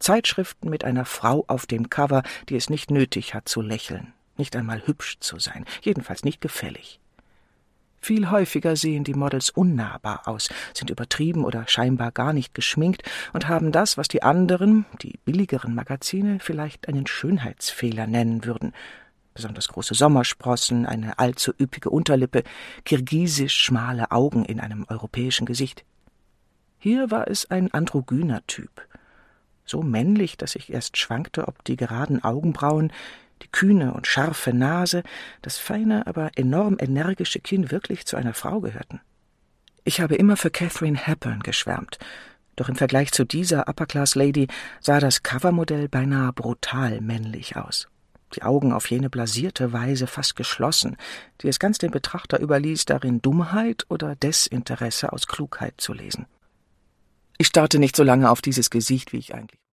Zeitschriften mit einer Frau auf dem Cover, die es nicht nötig hat zu lächeln, nicht einmal hübsch zu sein, jedenfalls nicht gefällig. Viel häufiger sehen die Models unnahbar aus, sind übertrieben oder scheinbar gar nicht geschminkt und haben das, was die anderen, die billigeren Magazine, vielleicht einen Schönheitsfehler nennen würden. Besonders große Sommersprossen, eine allzu üppige Unterlippe, kirgisisch schmale Augen in einem europäischen Gesicht. Hier war es ein androgyner Typ. So männlich, dass ich erst schwankte, ob die geraden Augenbrauen, die kühne und scharfe Nase, das feine, aber enorm energische Kinn wirklich zu einer Frau gehörten. Ich habe immer für Katharine Hepburn geschwärmt, doch im Vergleich zu dieser Upper-Class-Lady sah das Covermodell beinahe brutal männlich aus. Die Augen auf jene blasierte Weise fast geschlossen, die es ganz dem Betrachter überließ, darin Dummheit oder Desinteresse aus Klugheit zu lesen. Ich starrte nicht so lange auf dieses Gesicht, wie ich eigentlich